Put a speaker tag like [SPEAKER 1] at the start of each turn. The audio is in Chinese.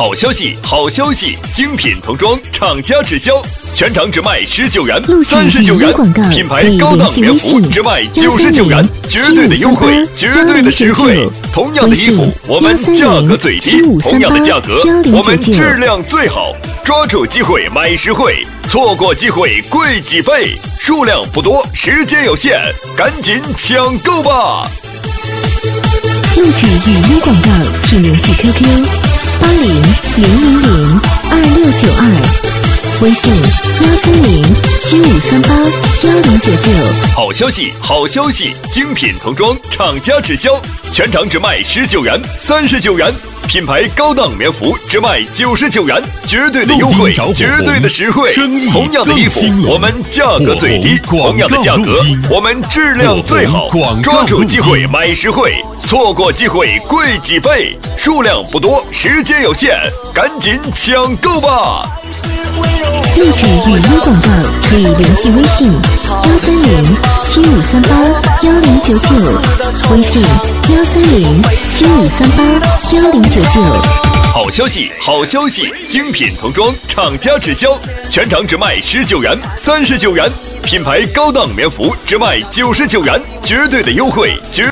[SPEAKER 1] 好消息，好消息！精品童装厂家直销，全场只卖19元、39元，品牌高档棉服只卖99元，绝对的优惠，绝对的实惠。同样的衣服，我们价格最低；同样的价格，我们质量最好。抓住机会买实惠，错过机会贵几倍。数量不多，时间有限，赶紧抢购吧！
[SPEAKER 2] 录制语音广告，请联系 QQ8000026992，微信13075381099。
[SPEAKER 1] 好消息，好消息！精品童装厂家直销，全场只卖19元、39元，品牌高档棉服只卖99元，绝对的优惠，绝对的实惠。同样的衣服，我们价格最低；同样的价格，我们质量最好。抓住机会买实惠，错过机会贵几倍。数量不多，时间有限，赶紧抢购吧！
[SPEAKER 2] 录制语音广告可以联系微信13075381099，微信13075381099。
[SPEAKER 1] 好消息，好消息！精品童装厂家直销，全场只卖19元、39元，品牌高档棉服只卖99元，绝对的优惠，